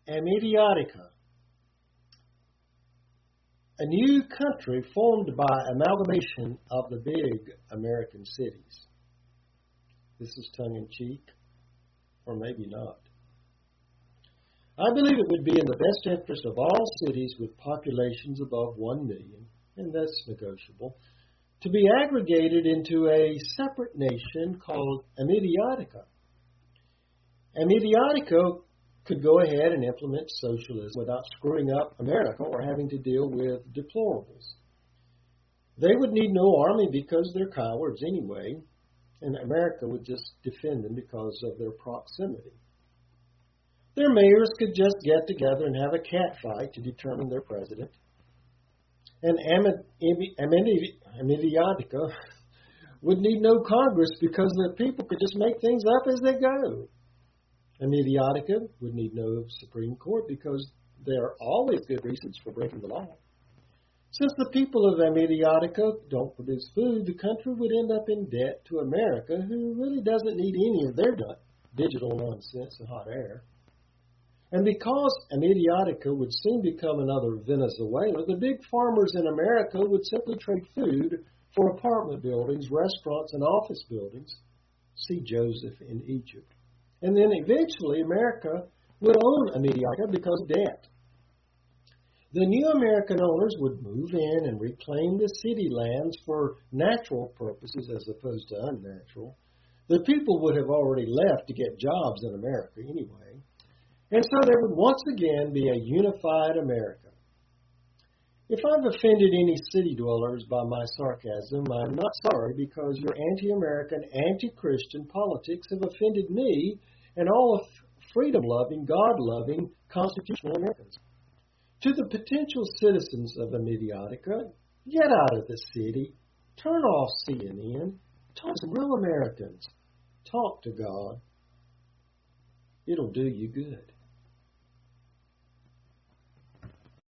Amediotica, a new country formed by amalgamation of the big American cities. This is tongue-in-cheek, or maybe not. I believe it would be in the best interest of all cities with populations above 1 million, and that's negotiable, to be aggregated into a separate nation called Amediotica. Amediotica could go ahead and implement socialism without screwing up America or having to deal with deplorables. They would need no army because they're cowards anyway, and America would just defend them because of their proximity. Their mayors could just get together and have a catfight to determine their president. And Amediotica would need no Congress because the people could just make things up as they go. Amediotica would need no Supreme Court because there are always good reasons for breaking the law. Since the people of Amediotica don't produce food, the country would end up in debt to America, who really doesn't need any of their digital nonsense and hot air. And because Amediotica would soon become another Venezuela, the big farmers in America would simply trade food for apartment buildings, restaurants, and office buildings. See Joseph in Egypt. And then eventually America would own Amediotica because of debt. The new American owners would move in and reclaim the city lands for natural purposes as opposed to unnatural. The people would have already left to get jobs in America anyway. And so there would once again be a unified America. If I've offended any city dwellers by my sarcasm, I'm not sorry, because your anti-American, anti-Christian politics have offended me and all of freedom-loving, God-loving, constitutional Americans. To the potential citizens of Amediotica, get out of the city, turn off CNN, talk to real Americans, talk to God. It'll do you good.